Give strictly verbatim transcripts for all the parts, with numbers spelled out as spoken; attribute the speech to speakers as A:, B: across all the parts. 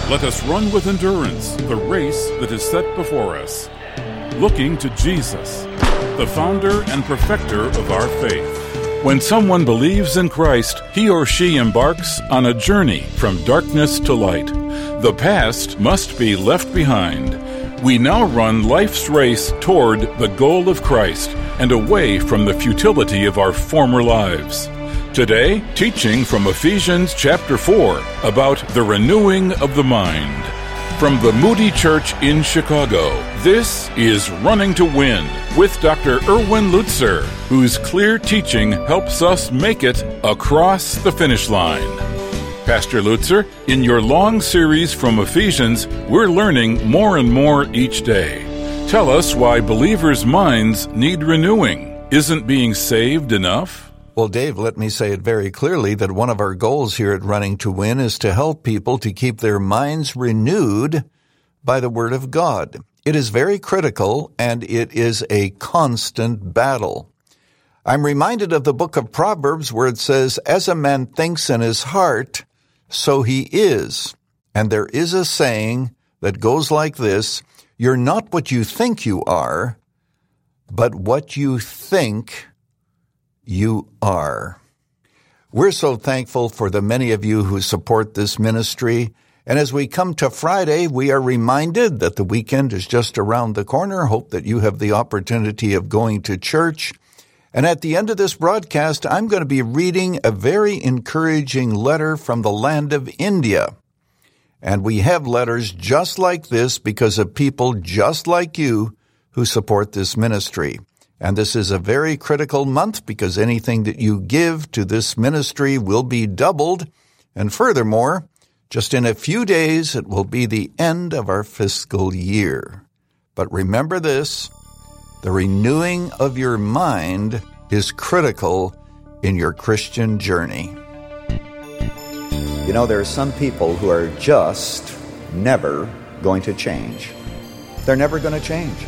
A: Let us run with endurance the race that is set before us, looking to Jesus, the founder and perfecter of our faith. When someone believes in Christ, he or she embarks on a journey from darkness to light. The past must be left behind. We now run life's race toward the goal of Christ and away from the futility of our former lives. Today, teaching from Ephesians chapter four about the renewing of the mind. From the Moody Church in Chicago, this is Running to Win with Doctor Erwin Lutzer, whose clear teaching helps us make it across the finish line. Pastor Lutzer, in your long series from Ephesians, we're learning more and more each day. Tell us why believers' minds need renewing. Isn't being saved enough?
B: Well, Dave, let me say it very clearly that one of our goals here at Running to Win is to help people to keep their minds renewed by the Word of God. It is very critical, and it is a constant battle. I'm reminded of the book of Proverbs where it says, "As a man thinks in his heart, so he is." And there is a saying that goes like this, "You're not what you think you are, but what you think you are." We're so thankful for the many of you who support this ministry. And as we come to Friday, we are reminded that the weekend is just around the corner. Hope that you have the opportunity of going to church. And at the end of this broadcast, I'm going to be reading a very encouraging letter from the land of India. And we have letters just like this because of people just like you who support this ministry. And this is a very critical month because anything that you give to this ministry will be doubled. And furthermore, just in a few days, it will be the end of our fiscal year. But remember this, the renewing of your mind is critical in your Christian journey.
C: You know, there are some people who are just never going to change. They're never going to change.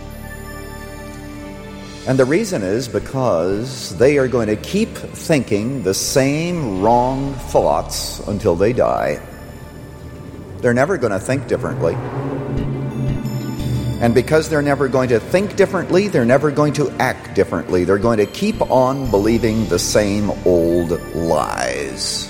C: And the reason is because they are going to keep thinking the same wrong thoughts until they die. They're never going to think differently. And because they're never going to think differently, they're never going to act differently. They're going to keep on believing the same old lies.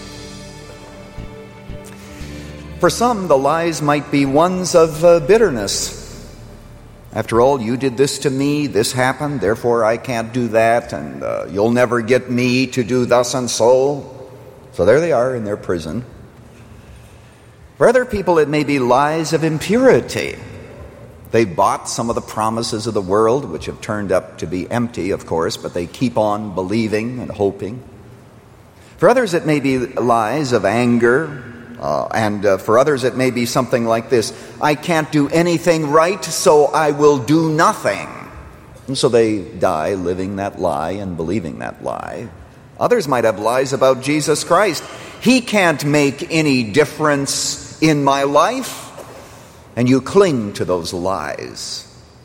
C: For some, the lies might be ones of uh, bitterness. After all, you did this to me, this happened, therefore I can't do that, and uh, you'll never get me to do thus and so. So there they are in their prison. For other people, it may be lies of impurity. They bought some of the promises of the world, which have turned up to be empty, of course, but they keep on believing and hoping. For others, it may be lies of anger. Uh, and uh, for others, it may be something like this: I can't do anything right, so I will do nothing. And so they die living that lie and believing that lie. Others might have lies about Jesus Christ. He can't make any difference in my life. And you cling to those lies.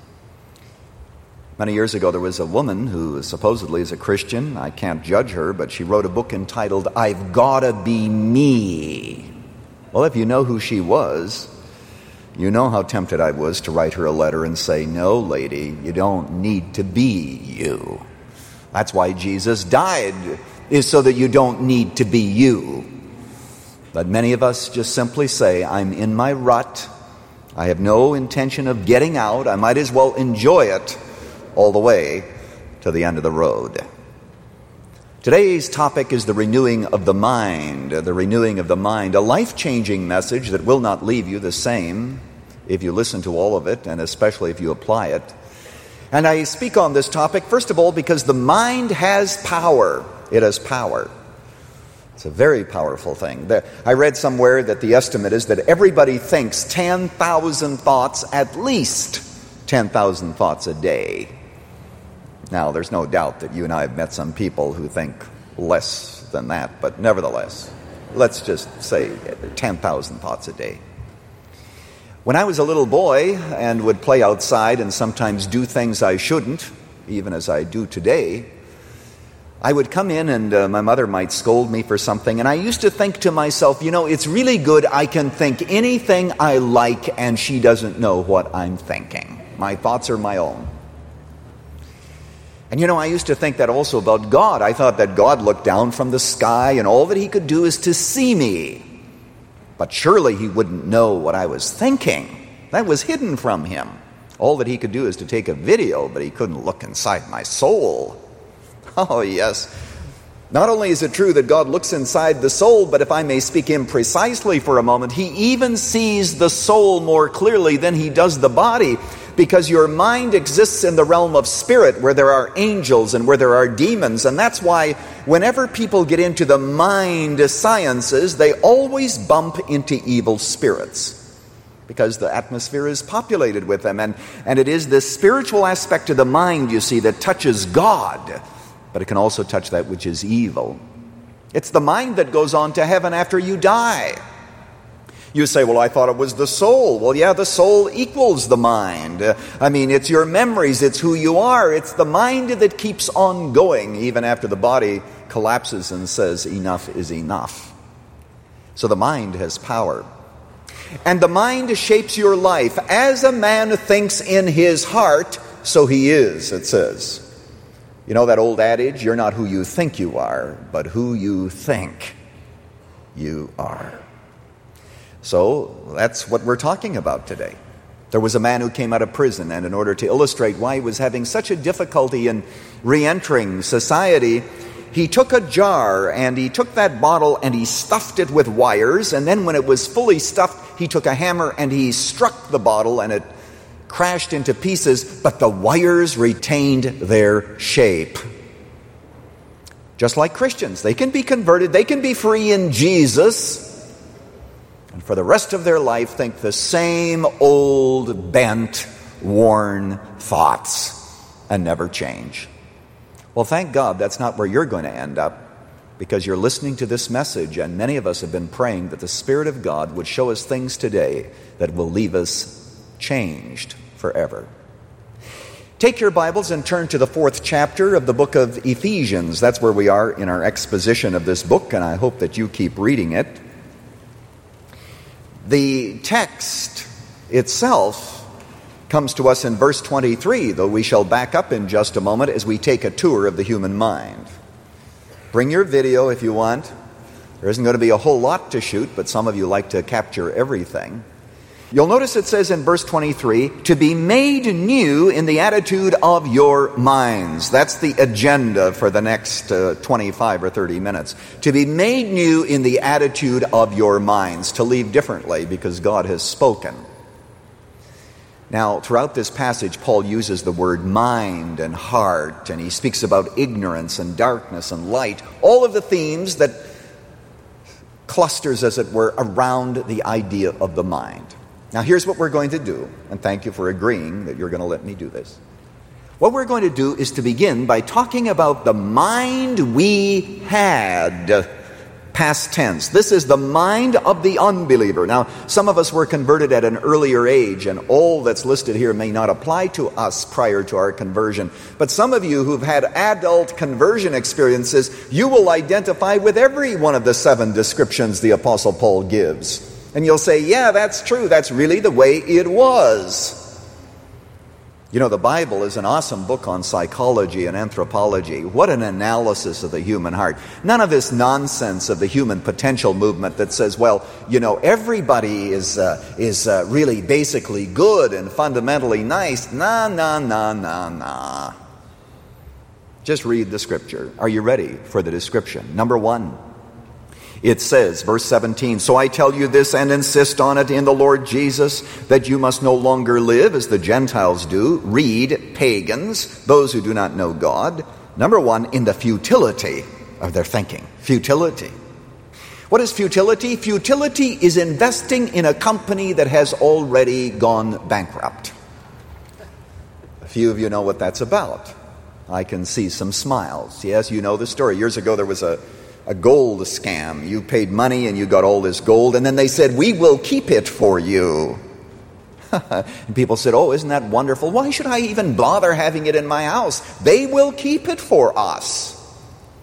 C: Many years ago, there was a woman who supposedly is a Christian. I can't judge her, but she wrote a book entitled, "I've Gotta Be Me." Well, if you know who she was, you know how tempted I was to write her a letter and say, "No, lady, you don't need to be you. That's why Jesus died, is so that you don't need to be you." But many of us just simply say, "I'm in my rut. I have no intention of getting out. I might as well enjoy it all the way to the end of the road." Today's topic is the renewing of the mind, the renewing of the mind, a life-changing message that will not leave you the same if you listen to all of it, and especially if you apply it. And I speak on this topic, first of all, because the mind has power. It has power. It's a very powerful thing. I read somewhere that the estimate is that everybody thinks ten thousand thoughts, at least ten thousand thoughts a day. Now, there's no doubt that you and I have met some people who think less than that, but nevertheless, let's just say ten thousand thoughts a day. When I was a little boy and would play outside and sometimes do things I shouldn't, even as I do today, I would come in and uh, my mother might scold me for something, and I used to think to myself, you know, it's really good I can think anything I like and she doesn't know what I'm thinking. My thoughts are my own. And you know, I used to think that also about God. I thought that God looked down from the sky and all that he could do is to see me. But surely he wouldn't know what I was thinking. That was hidden from him. All that he could do is to take a video, but he couldn't look inside my soul. Oh, yes. Not only is it true that God looks inside the soul, but if I may speak imprecisely for a moment, he even sees the soul more clearly than he does the body, because your mind exists in the realm of spirit where there are angels and where there are demons. And that's why whenever people get into the mind sciences, they always bump into evil spirits, because the atmosphere is populated with them. And, and it is this spiritual aspect of the mind, you see, that touches God. But it can also touch that which is evil. It's the mind that goes on to heaven after you die. You say, well, I thought it was the soul. Well, yeah, the soul equals the mind. Uh, I mean, it's your memories, it's who you are. It's the mind that keeps on going even after the body collapses and says, enough is enough. So the mind has power. And the mind shapes your life. As a man thinks in his heart, so he is, it says. You know that old adage, you're not who you think you are, but who you think you are. So that's what we're talking about today. There was a man who came out of prison, and in order to illustrate why he was having such a difficulty in re-entering society, he took a jar and he took that bottle and he stuffed it with wires, and then when it was fully stuffed, he took a hammer and he struck the bottle and it crashed into pieces, but the wires retained their shape. Just like Christians, they can be converted, they can be free in Jesus, and for the rest of their life think the same old, bent, worn thoughts and never change. Well, thank God that's not where you're going to end up, because you're listening to this message, and many of us have been praying that the Spirit of God would show us things today that will leave us changed forever. Take your Bibles and turn to the fourth chapter of the book of Ephesians. That's where we are in our exposition of this book, and I hope that you keep reading it. The text itself comes to us in verse twenty-three, though we shall back up in just a moment as we take a tour of the human mind. Bring your video if you want. There isn't going to be a whole lot to shoot, but some of you like to capture everything. You'll notice it says in verse twenty-three, to be made new in the attitude of your minds. That's the agenda for the next uh, twenty-five or thirty minutes. To be made new in the attitude of your minds. To leave differently because God has spoken. Now, throughout this passage, Paul uses the word mind and heart, and he speaks about ignorance and darkness and light. All of the themes that clusters, as it were, around the idea of the mind. Now, here's what we're going to do, and thank you for agreeing that you're going to let me do this. What we're going to do is to begin by talking about the mind we had, past tense. This is the mind of the unbeliever. Now, some of us were converted at an earlier age, and all that's listed here may not apply to us prior to our conversion. But some of you who've had adult conversion experiences, you will identify with every one of the seven descriptions the Apostle Paul gives. And you'll say, yeah, that's true. That's really the way it was. You know, the Bible is an awesome book on psychology and anthropology. What an analysis of the human heart. None of this nonsense of the human potential movement that says, well, you know, everybody is uh, is uh, really basically good and fundamentally nice. Nah, nah, nah, nah, nah. Just read the Scripture. Are you ready for the description? Number one. It says, verse seventeen, so I tell you this and insist on it in the Lord Jesus, that you must no longer live as the Gentiles do. Read, pagans, those who do not know God. Number one, in the futility of their thinking. Futility. What is futility? Futility is investing in a company that has already gone bankrupt. A few of you know what that's about. I can see some smiles. Yes, you know the story. Years ago there was a A gold scam. You paid money and you got all this gold, and then they said, we will keep it for you. And people said, oh, isn't that wonderful? Why should I even bother having it in my house? They will keep it for us.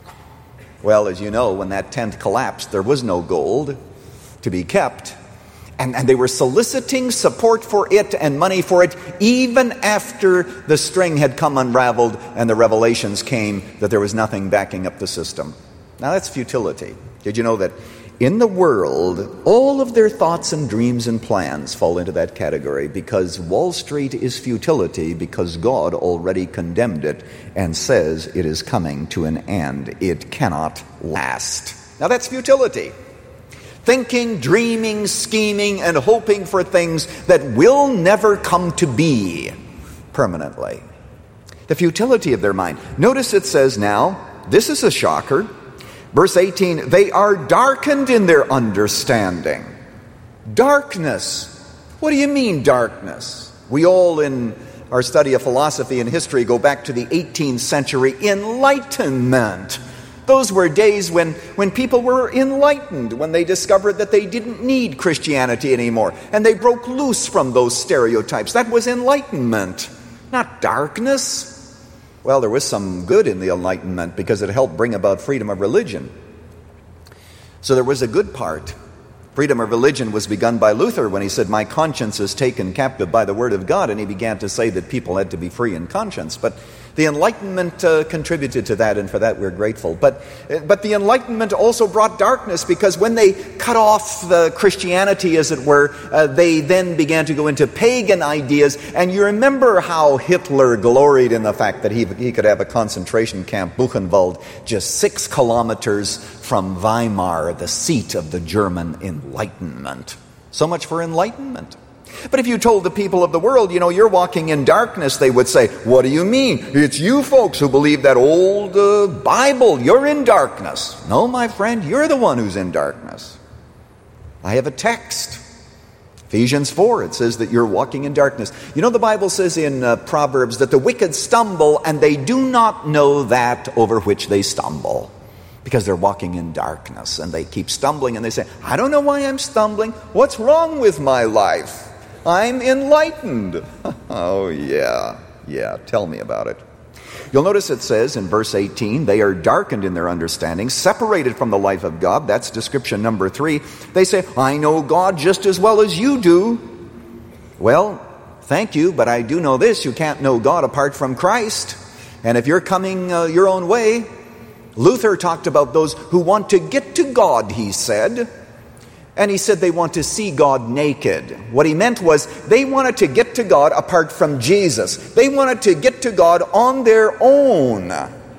C: Well, as you know, when that tent collapsed, there was no gold to be kept. And, and they were soliciting support for it and money for it even after the string had come unraveled and the revelations came that there was nothing backing up the system. Now that's futility. Did you know that in the world, all of their thoughts and dreams and plans fall into that category because Wall Street is futility because God already condemned it and says it is coming to an end. It cannot last. Now that's futility. Thinking, dreaming, scheming, and hoping for things that will never come to be permanently. The futility of their mind. Notice it says now, this is a shocker, verse eighteen, they are darkened in their understanding. Darkness. What do you mean, darkness? We all in our study of philosophy and history go back to the eighteenth century Enlightenment. Those were days when, when people were enlightened, when they discovered that they didn't need Christianity anymore, and they broke loose from those stereotypes. That was enlightenment, not darkness. Well, there was some good in the Enlightenment because it helped bring about freedom of religion. So there was a good part. Freedom of religion was begun by Luther when he said, my conscience is taken captive by the word of God, and he began to say that people had to be free in conscience. But the Enlightenment uh, contributed to that, and for that we're grateful. But but the Enlightenment also brought darkness because when they cut off the Christianity, as it were, uh, they then began to go into pagan ideas. And you remember how Hitler gloried in the fact that he, he could have a concentration camp, Buchenwald, just six kilometers from Weimar, the seat of the German Enlightenment. So much for enlightenment. But if you told the people of the world, you know, you're walking in darkness, they would say, what do you mean? It's you folks who believe that old uh, Bible. You're in darkness. No, my friend, you're the one who's in darkness. I have a text. Ephesians four, it says that you're walking in darkness. You know, the Bible says in uh, Proverbs that the wicked stumble and they do not know that over which they stumble. Because they're walking in darkness and they keep stumbling and they say, I don't know why I'm stumbling. What's wrong with my life? I'm enlightened. Oh, yeah, yeah, tell me about it. You'll notice it says in verse eighteen, they are darkened in their understanding, separated from the life of God. That's description number three. They say, I know God just as well as you do. Well, thank you, but I do know this. You can't know God apart from Christ. And if you're coming uh, your own way, Luther talked about those who want to get to God, he said. And he said they want to see God naked. What he meant was they wanted to get to God apart from Jesus. They wanted to get to God on their own.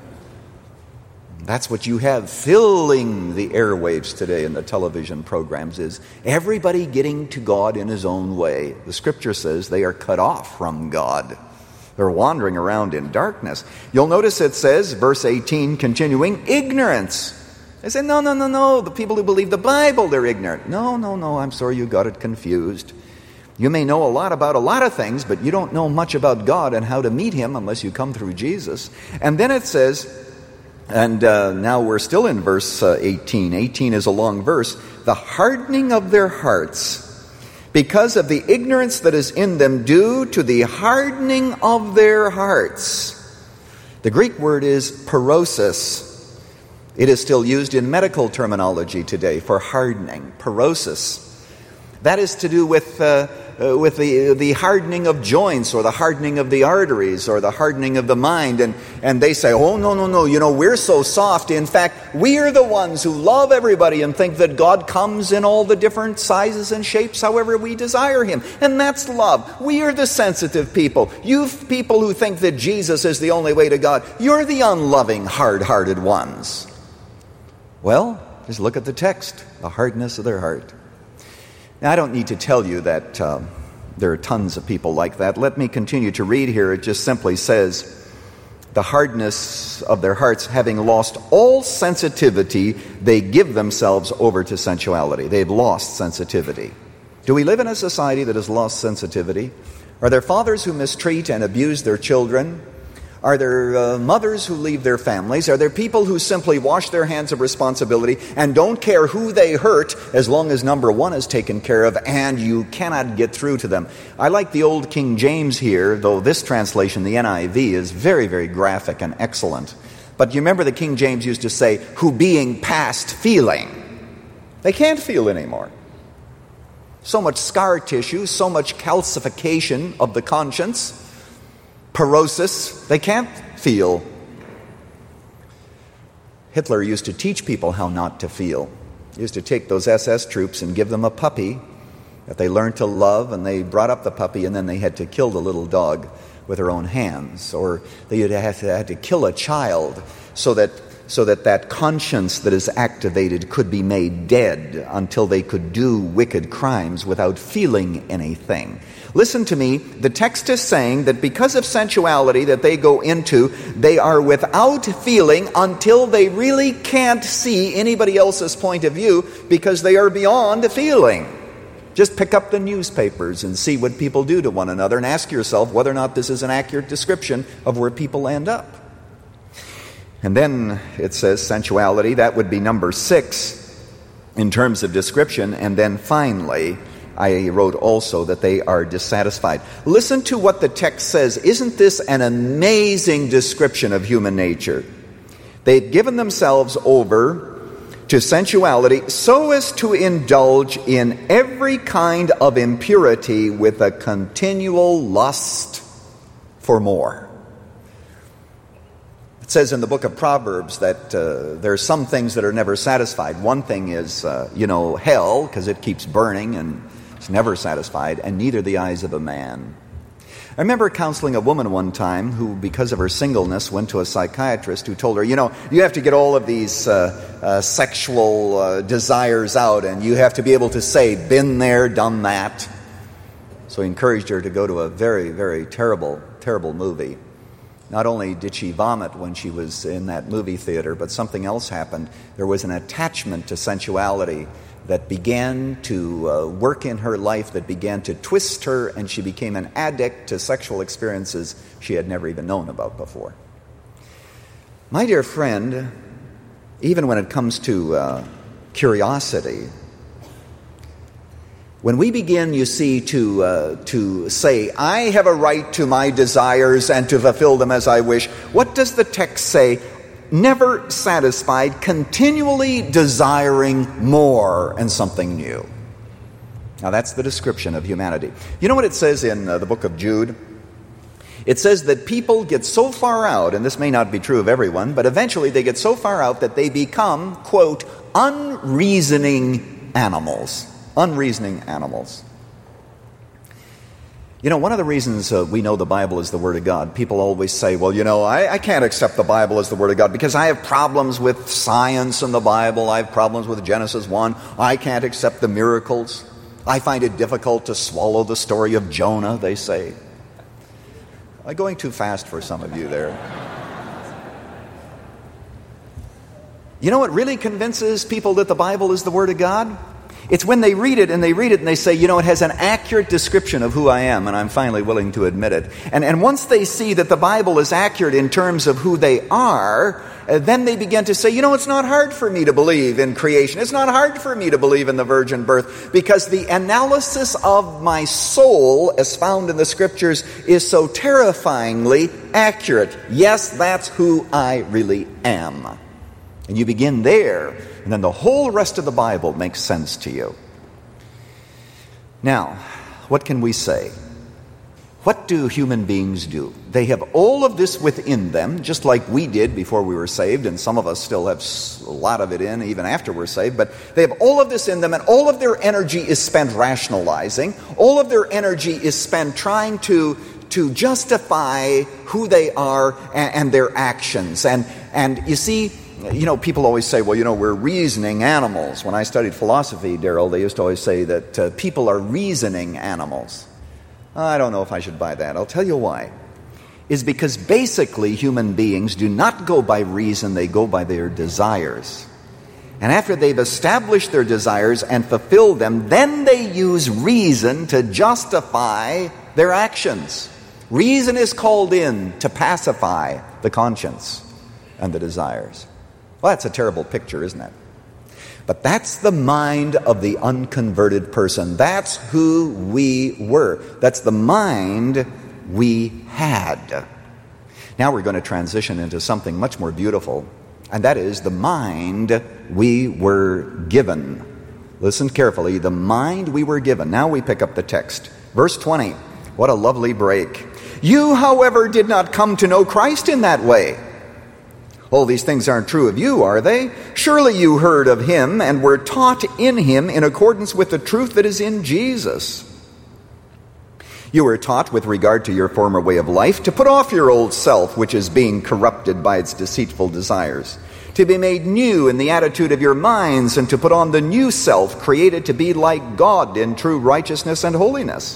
C: That's what you have filling the airwaves today in the television programs is everybody getting to God in his own way. The scripture says they are cut off from God. They're wandering around in darkness. You'll notice it says, verse eighteen, continuing, ignorance. They say, no, no, no, no, the people who believe the Bible, they're ignorant. No, no, no, I'm sorry you got it confused. You may know a lot about a lot of things, but you don't know much about God and how to meet him unless you come through Jesus. And then it says, and uh, now we're still in verse uh, eighteen. eighteen is a long verse. The hardening of their hearts, because of the ignorance that is in them due to the hardening of their hearts. The Greek word is porosis. It is still used in medical terminology today for hardening, porosis. That is to do with uh, uh, with the the hardening of joints or the hardening of the arteries or the hardening of the mind. And, and they say, oh, no, no, no, you know, we're so soft. In fact, we're the ones who love everybody and think that God comes in all the different sizes and shapes however we desire him. And that's love. We are the sensitive people. You people who think that Jesus is the only way to God, you're the unloving, hard-hearted ones. Well, just look at the text, the hardness of their heart. Now, I don't need to tell you that uh, there are tons of people like that. Let me continue to read here. It just simply says, the hardness of their hearts, having lost all sensitivity, they give themselves over to sensuality. They've lost sensitivity. Do we live in a society that has lost sensitivity? Are there fathers who mistreat and abuse their children? Are there uh, mothers who leave their families? Are there people who simply wash their hands of responsibility and don't care who they hurt as long as number one is taken care of and you cannot get through to them? I like the old King James here, though this translation, the N I V, is very, very graphic and excellent. But you remember the King James used to say, who being past feeling. They can't feel anymore. So much scar tissue, so much calcification of the conscience, porosis, they can't feel. Hitler used to teach people how not to feel. He used to take those S S troops and give them a puppy that they learned to love, and they brought up the puppy, and then they had to kill the little dog with their own hands. Or they had to, had to kill a child so that so that that conscience that is activated could be made dead until they could do wicked crimes without feeling anything. Listen to me, the text is saying that because of sensuality that they go into, they are without feeling until they really can't see anybody else's point of view because they are beyond feeling. Just pick up the newspapers and see what people do to one another and ask yourself whether or not this is an accurate description of where people end up. And then it says sensuality, that would be number six in terms of description. And then finally, I wrote also that they are dissatisfied. Listen to what the text says. Isn't this an amazing description of human nature? They've given themselves over to sensuality so as to indulge in every kind of impurity with a continual lust for more. It says in the book of Proverbs that uh, there are some things that are never satisfied. One thing is, uh, you know, hell, because it keeps burning and it's never satisfied, and neither the eyes of a man. I remember counseling a woman one time who, because of her singleness, went to a psychiatrist who told her, you know, you have to get all of these uh, uh, sexual uh, desires out, and you have to be able to say, been there, done that. So he encouraged her to go to a very, very terrible, terrible movie. Not only did she vomit when she was in that movie theater, but something else happened. There was an attachment to sensuality that began to uh, work in her life, that began to twist her, and she became an addict to sexual experiences she had never even known about before. My dear friend, even when it comes to uh, curiosity, when we begin, you see, to uh, to say, I have a right to my desires and to fulfill them as I wish, what does the text say? Never satisfied, continually desiring more and something new. Now that's the description of humanity. You know what it says in uh, the book of Jude? It says that people get so far out, and this may not be true of everyone, but eventually they get so far out that they become, quote, unreasoning animals. Unreasoning animals. You know, one of the reasons uh, we know the Bible is the Word of God, people always say, well, you know, I, I can't accept the Bible as the Word of God because I have problems with science in the Bible. I have problems with Genesis one. I can't accept the miracles. I find it difficult to swallow the story of Jonah, they say. I'm going too fast for some of you there. You know what really convinces people that the Bible is the Word of God? It's when they read it and they read it and they say, you know, it has an accurate description of who I am, and I'm finally willing to admit it. And, and once they see that the Bible is accurate in terms of who they are, uh, then they begin to say, you know, it's not hard for me to believe in creation. It's not hard for me to believe in the virgin birth because the analysis of my soul, as found in the Scriptures, is so terrifyingly accurate. Yes, that's who I really am. And you begin there, and then the whole rest of the Bible makes sense to you. Now, what can we say? What do human beings do? They have all of this within them, just like we did before we were saved, and some of us still have a lot of it in even after we're saved, but they have all of this in them, and all of their energy is spent rationalizing. All of their energy is spent trying to, to justify who they are and, and their actions. And, and you see, you know, people always say, well, you know, we're reasoning animals. When I studied philosophy, Darrell, they used to always say that uh, people are reasoning animals. I don't know if I should buy that. I'll tell you why. Is because basically human beings do not go by reason, they go by their desires. And after they've established their desires and fulfilled them, then they use reason to justify their actions. Reason is called in to pacify the conscience and the desires. Well, that's a terrible picture, isn't it? But that's the mind of the unconverted person. That's who we were. That's the mind we had. Now we're going to transition into something much more beautiful, and that is the mind we were given. Listen carefully, the mind we were given. Now we pick up the text. Verse twenty, what a lovely break. You, however, did not come to know Christ in that way. All these things aren't true of you, are they? Surely you heard of him and were taught in him in accordance with the truth that is in Jesus. You were taught with regard to your former way of life to put off your old self, which is being corrupted by its deceitful desires, to be made new in the attitude of your minds, and to put on the new self, created to be like God in true righteousness and holiness.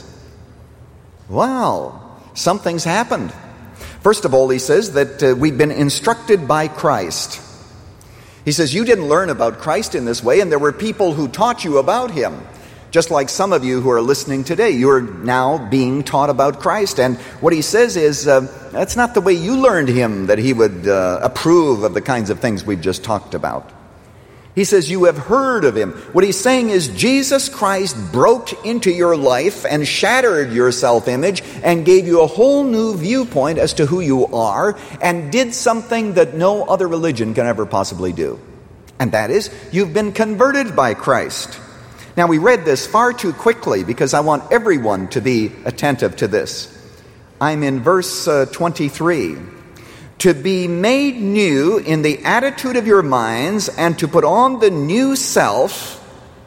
C: Wow, something's happened. First of all, he says that uh, we've been instructed by Christ. He says you didn't learn about Christ in this way, and there were people who taught you about him. Just like some of you who are listening today, you are now being taught about Christ. And what he says is, uh, that's not the way you learned him, that he would uh, approve of the kinds of things we've just talked about. He says you have heard of him. What he's saying is Jesus Christ broke into your life and shattered your self-image and gave you a whole new viewpoint as to who you are, and did something that no other religion can ever possibly do. And that is, you've been converted by Christ. Now, we read this far too quickly because I want everyone to be attentive to this. I'm in verse uh, twenty-three. To be made new in the attitude of your minds, and to put on the new self,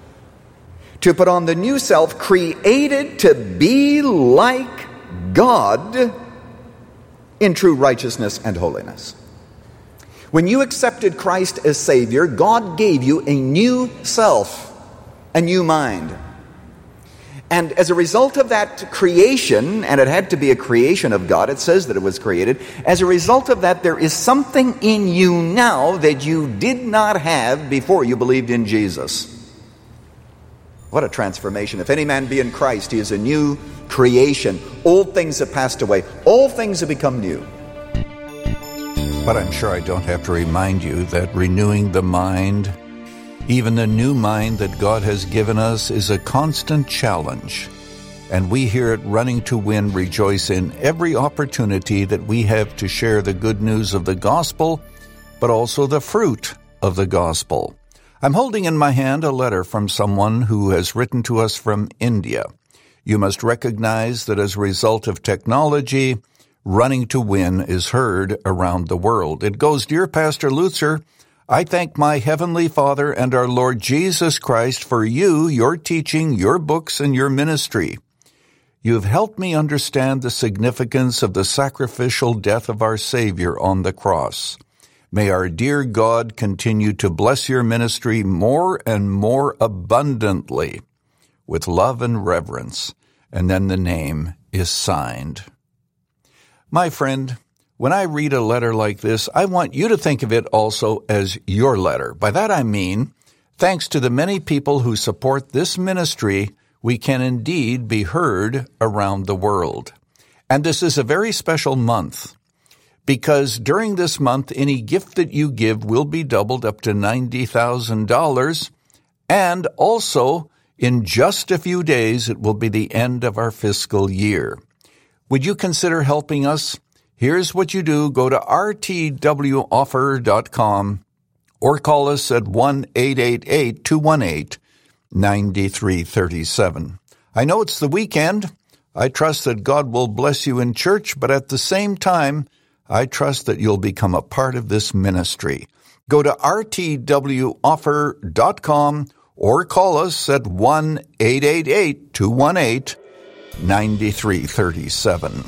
C: to put on the new self created to be like God in true righteousness and holiness. When you accepted Christ as Savior, God gave you a new self, a new mind. And as a result of that creation, and it had to be a creation of God, it says that it was created, as a result of that, there is something in you now that you did not have before you believed in Jesus. What a transformation. If any man be in Christ, he is a new creation. Old things have passed away. All things have become new.
B: But I'm sure I don't have to remind you that renewing the mind, even the new mind that God has given us, is a constant challenge. And we here at Running to Win rejoice in every opportunity that we have to share the good news of the gospel, but also the fruit of the gospel. I'm holding in my hand a letter from someone who has written to us from India. You must recognize that as a result of technology, Running to Win is heard around the world. It goes, Dear Pastor Lutzer, I thank my Heavenly Father and our Lord Jesus Christ for you, your teaching, your books, and your ministry. You have helped me understand the significance of the sacrificial death of our Savior on the cross. May our dear God continue to bless your ministry more and more abundantly with love and reverence. And then the name is signed. My friend, when I read a letter like this, I want you to think of it also as your letter. By that I mean, thanks to the many people who support this ministry, we can indeed be heard around the world. And this is a very special month, because during this month, any gift that you give will be doubled up to ninety thousand dollars, and also, in just a few days, it will be the end of our fiscal year. Would you consider helping us? Here's what you do. Go to r t w offer dot com or call us at one eight eight eight, two one eight, nine three three seven. I know it's the weekend. I trust that God will bless you in church, but at the same time, I trust that you'll become a part of this ministry. Go to r t w offer dot com or call us at one eight eight eight, two one eight, nine three three seven.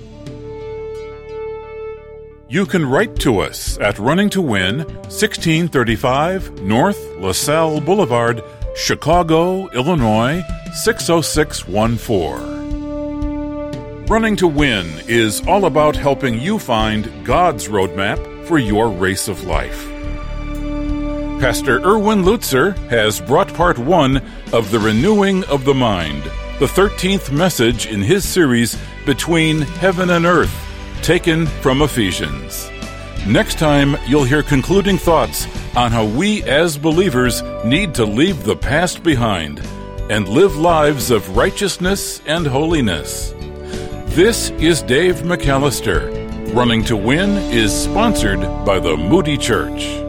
A: You can write to us at Running to Win, sixteen thirty-five North LaSalle Boulevard, Chicago, Illinois, six oh six one four. Running to Win is all about helping you find God's roadmap for your race of life. Pastor Erwin Lutzer has brought part one of The Renewing of the Mind, the thirteenth message in his series Between Heaven and Earth, taken from Ephesians. Next time, you'll hear concluding thoughts on how we as believers need to leave the past behind and live lives of righteousness and holiness. This is Dave McAllister, Running to Win is sponsored by the Moody Church.